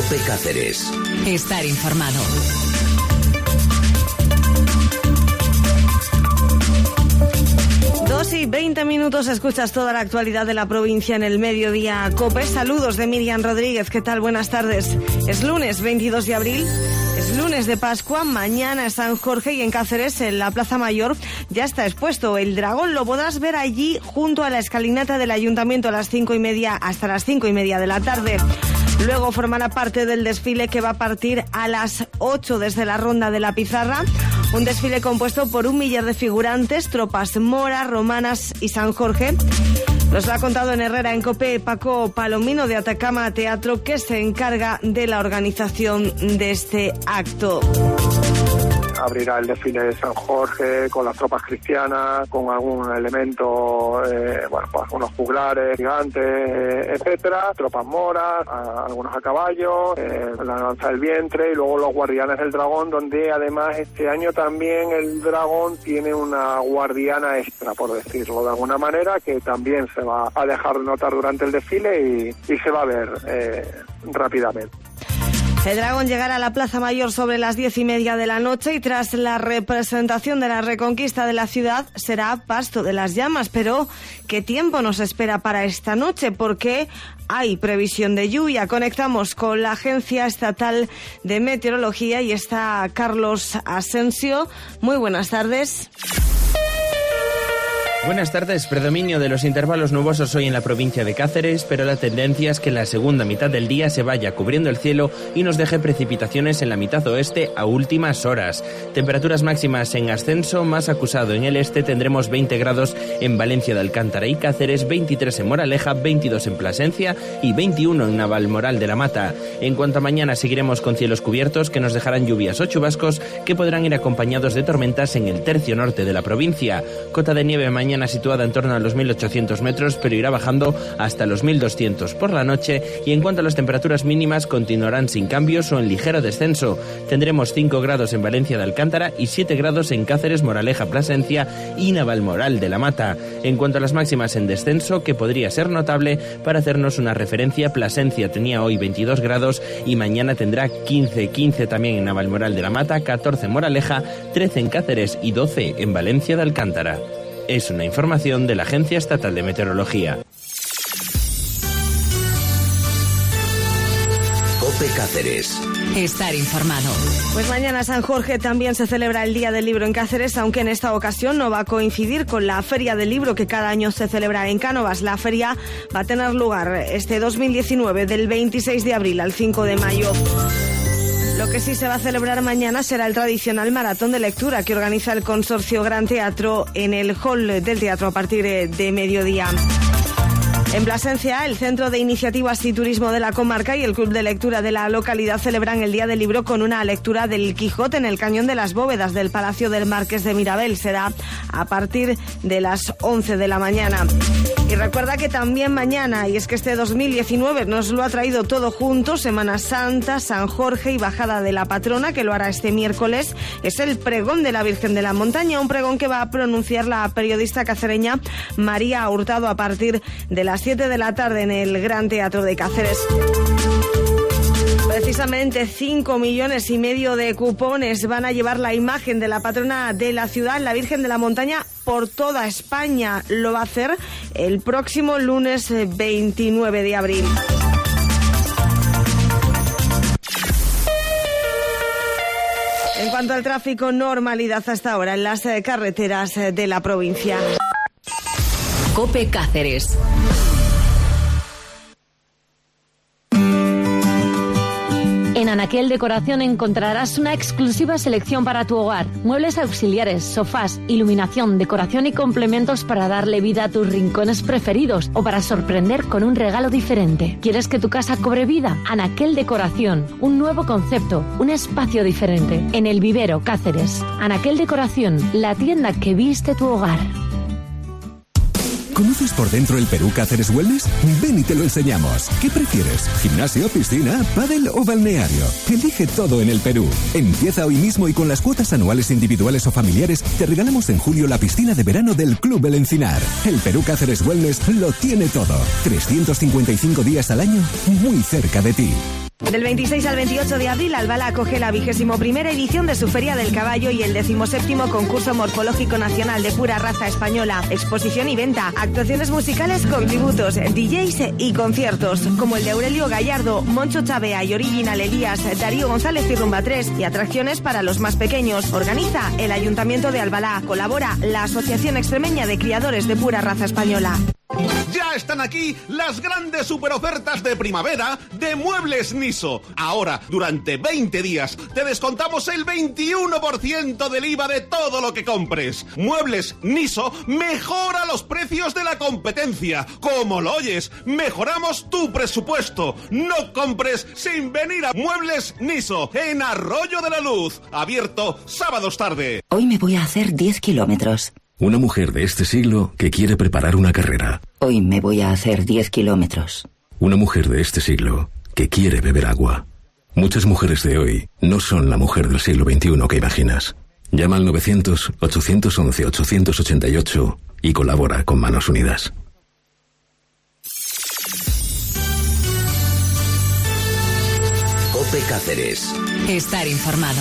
COPE Cáceres. Estar informado. Dos y 20 minutos, escuchas toda la actualidad de la provincia en el Mediodía COPE. Saludos de Miriam Rodríguez, ¿qué tal? Buenas tardes. Es lunes 22 de abril, es lunes de Pascua, mañana es San Jorge y en Cáceres, en la Plaza Mayor, ya está expuesto el dragón. Lo podrás ver allí junto a la escalinata del Ayuntamiento a las 5:30 hasta las 5:30 de la tarde. Luego formará parte del desfile que va a partir a las 8 desde la Ronda de la Pizarra. Un desfile compuesto por 1 millar de figurantes, tropas moras, romanas y San Jorge. Nos lo ha contado en Herrera en COPE Paco Palomino de Atacama Teatro, que se encarga de la organización de este acto. Abrirá el desfile de San Jorge con las tropas cristianas, con algún elemento, pues unos juglares gigantes, etcétera, tropas moras, algunos a caballo, la danza del vientre y luego los guardianes del dragón, donde además este año también el dragón tiene una guardiana extra, por decirlo de alguna manera, que también se va a dejar notar durante el desfile y se va a ver rápidamente. El dragón llegará a la Plaza Mayor sobre las 10:30 de la noche y tras la representación de la reconquista de la ciudad será pasto de las llamas. Pero, ¿qué tiempo nos espera para esta noche? Porque hay previsión de lluvia. Conectamos con la Agencia Estatal de Meteorología y está Carlos Asensio. Muy buenas tardes. Buenas tardes. Predominio de los intervalos nubosos hoy en la provincia de Cáceres, pero la tendencia es que la segunda mitad del día se vaya cubriendo el cielo y nos deje precipitaciones en la mitad oeste a últimas horas. Temperaturas máximas en ascenso, más acusado en el este tendremos 20 grados en Valencia de Alcántara y Cáceres, 23 en Moraleja, 22 en Plasencia y 21 en Navalmoral de la Mata. En cuanto a mañana seguiremos con cielos cubiertos que nos dejarán lluvias o chubascos que podrán ir acompañados de tormentas en el tercio norte de la provincia. Cota de nieve mañana situada en torno a los 1.800 metros, pero irá bajando hasta los 1.200 por la noche, y en cuanto a las temperaturas mínimas continuarán sin cambios o en ligero descenso. Tendremos 5 grados en Valencia de Alcántara y 7 grados en Cáceres, Moraleja, Plasencia y Navalmoral de la Mata. En cuanto a las máximas en descenso, que podría ser notable, para hacernos una referencia, Plasencia tenía hoy 22 grados y mañana tendrá 15 también en Navalmoral de la Mata, 14 en Moraleja, 13 en Cáceres y 12 en Valencia de Alcántara. Es una información de la Agencia Estatal de Meteorología. COPE Cáceres. Estar informado. Pues mañana San Jorge también se celebra el Día del Libro en Cáceres, aunque en esta ocasión no va a coincidir con la Feria del Libro que cada año se celebra en Cánovas. La feria va a tener lugar este 2019 del 26 de abril al 5 de mayo. Lo que sí se va a celebrar mañana será el tradicional maratón de lectura que organiza el Consorcio Gran Teatro en el hall del teatro a partir de mediodía. En Plasencia, el Centro de Iniciativas y Turismo de la comarca y el Club de Lectura de la localidad celebran el Día del Libro con una lectura del Quijote en el Cañón de las Bóvedas del Palacio del Marqués de Mirabel. Será a partir de las 11 de la mañana. Y recuerda que también mañana, y es que este 2019 nos lo ha traído todo junto, Semana Santa, San Jorge y Bajada de la Patrona, que lo hará este miércoles, es el pregón de la Virgen de la Montaña, un pregón que va a pronunciar la periodista cacereña María Hurtado a partir de las 7 de la tarde en el Gran Teatro de Cáceres. Precisamente 5,5 millones de cupones van a llevar la imagen de la patrona de la ciudad, la Virgen de la Montaña, por toda España. Lo va a hacer el próximo lunes 29 de abril. En cuanto al tráfico, normalidad hasta ahora en las carreteras de la provincia. COPE Cáceres. En Anaquel Decoración encontrarás una exclusiva selección para tu hogar. Muebles auxiliares, sofás, iluminación, decoración y complementos para darle vida a tus rincones preferidos o para sorprender con un regalo diferente. ¿Quieres que tu casa cobre vida? Anaquel Decoración. Un nuevo concepto, un espacio diferente. En El Vivero, Cáceres. Anaquel Decoración, la tienda que viste tu hogar. ¿Conoces por dentro el Perú Cáceres Wellness? Ven y te lo enseñamos. ¿Qué prefieres? ¿Gimnasio, piscina, pádel o balneario? Elige todo en el Perú. Empieza hoy mismo y con las cuotas anuales individuales o familiares te regalamos en julio la piscina de verano del Club El Encinar. El Perú Cáceres Wellness lo tiene todo. 355 días al año, muy cerca de ti. Del 26 al 28 de abril, Albalá acoge la 21ª edición de su Feria del Caballo y el 17º Concurso Morfológico Nacional de Pura Raza Española. Exposición y venta, actuaciones musicales con tributos, DJs y conciertos, como el de Aurelio Gallardo, Moncho Chavea y Original Elías, Darío González y Rumba 3, y atracciones para los más pequeños. Organiza el Ayuntamiento de Albalá. Colabora la Asociación Extremeña de Criadores de Pura Raza Española. Ya están aquí las grandes superofertas de primavera de Muebles Niso. Ahora, durante 20 días, te descontamos el 21% del IVA de todo lo que compres. Muebles Niso mejora los precios de la competencia. Como lo oyes, mejoramos tu presupuesto. No compres sin venir a Muebles Niso, en Arroyo de la Luz. Abierto sábados tarde. Hoy me voy a hacer 10 kilómetros. Una mujer de este siglo que quiere preparar una carrera. Hoy me voy a hacer 10 kilómetros. Una mujer de este siglo que quiere beber agua. Muchas mujeres de hoy no son la mujer del siglo XXI que imaginas. Llama al 900-811-888 y colabora con Manos Unidas. COPE Cáceres. Estar informado.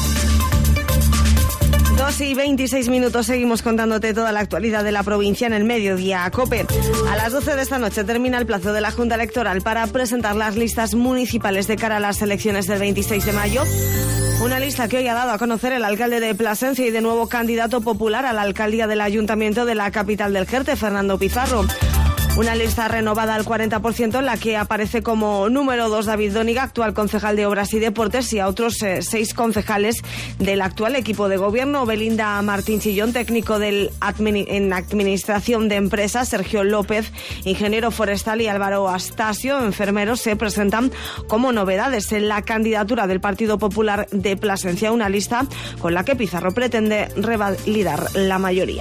2:26, seguimos contándote toda la actualidad de la provincia en el mediodía. COPE. A las 12 de esta noche termina el plazo de la Junta Electoral para presentar las listas municipales de cara a las elecciones del 26 de mayo. Una lista que hoy ha dado a conocer el alcalde de Plasencia y de nuevo candidato popular a la alcaldía del Ayuntamiento de la capital del Jerte, Fernando Pizarro. Una lista renovada al 40% en la que aparece como número 2 David Dóniga, actual concejal de Obras y Deportes, y a otros 6 concejales del actual equipo de gobierno. Belinda Martín Chillón, técnico en Administración de Empresas, Sergio López, ingeniero forestal, y Álvaro Astasio, enfermero, se presentan como novedades en la candidatura del Partido Popular de Plasencia, una lista con la que Pizarro pretende revalidar la mayoría.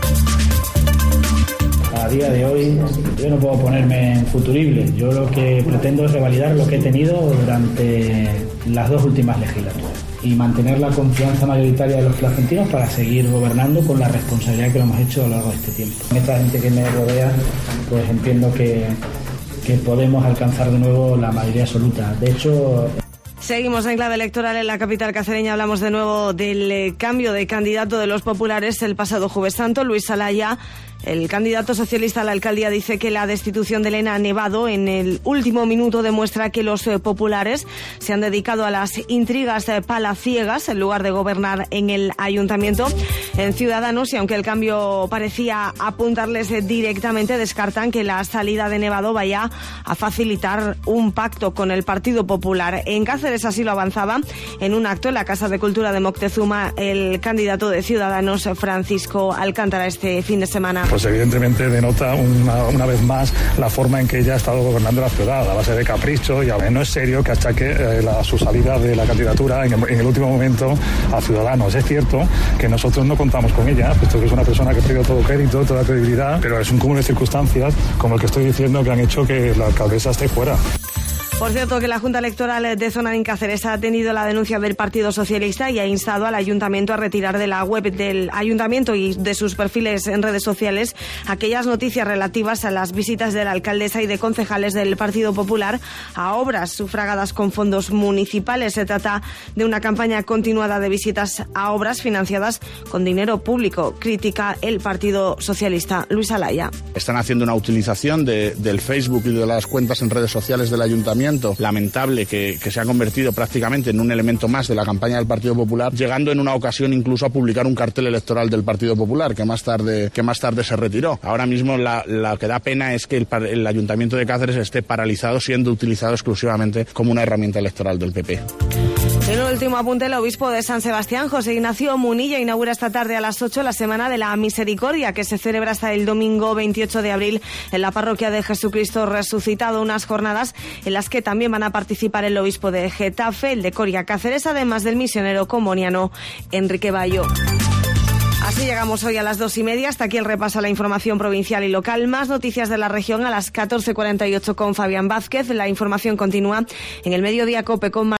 A día de hoy yo no puedo ponerme en futurible. Yo lo que pretendo es revalidar lo que he tenido durante las 2 últimas legislaturas y mantener la confianza mayoritaria de los placentinos para seguir gobernando con la responsabilidad que lo hemos hecho a lo largo de este tiempo. Con esta gente que me rodea, pues entiendo que podemos alcanzar de nuevo la mayoría absoluta. De hecho... Seguimos en clave electoral en la capital cacereña. Hablamos de nuevo del cambio de candidato de los populares el pasado Jueves Santo. Luis Alaya, el candidato socialista a la alcaldía, dice que la destitución de Elena Nevado en el último minuto demuestra que los populares se han dedicado a las intrigas palaciegas en lugar de gobernar en el ayuntamiento. En Ciudadanos, y aunque el cambio parecía apuntarles directamente, descartan que la salida de Nevado vaya a facilitar un pacto con el Partido Popular. En Cáceres así lo avanzaba en un acto en la Casa de Cultura de Moctezuma el candidato de Ciudadanos, Francisco Alcántara, este fin de semana. Pues evidentemente denota una vez más la forma en que ella ha estado gobernando la ciudad, a base de capricho, y no es serio que achaque su salida de la candidatura en el último momento a Ciudadanos. Es cierto que nosotros no contamos con ella, puesto que es una persona que ha perdido todo crédito, toda credibilidad, pero es un cúmulo de circunstancias, como el que estoy diciendo, que han hecho que la alcaldesa esté fuera. Por cierto, que la Junta Electoral de Zona en Cáceres ha atendido la denuncia del Partido Socialista y ha instado al Ayuntamiento a retirar de la web del Ayuntamiento y de sus perfiles en redes sociales aquellas noticias relativas a las visitas de la alcaldesa y de concejales del Partido Popular a obras sufragadas con fondos municipales. Se trata de una campaña continuada de visitas a obras financiadas con dinero público, critica el Partido Socialista. Luis Alaya. Están haciendo una utilización del Facebook y de las cuentas en redes sociales del Ayuntamiento lamentable que se ha convertido prácticamente en un elemento más de la campaña del Partido Popular, llegando en una ocasión incluso a publicar un cartel electoral del Partido Popular que más tarde se retiró. Ahora mismo la que da pena es que el Ayuntamiento de Cáceres esté paralizado, siendo utilizado exclusivamente como una herramienta electoral del PP. En un último apunte, el obispo de San Sebastián, José Ignacio Munilla, inaugura esta tarde a las 8 la Semana de la Misericordia, que se celebra hasta el domingo 28 de abril en la parroquia de Jesucristo Resucitado. Unas jornadas en las que también van a participar el obispo de Getafe, el de Coria Cáceres, además del misionero comoniano Enrique Bayo. Así llegamos hoy a las 2:30. Hasta aquí el repaso a la información provincial y local. Más noticias de la región a las 14:48 con Fabián Vázquez. La información continúa en el Mediodía COPE con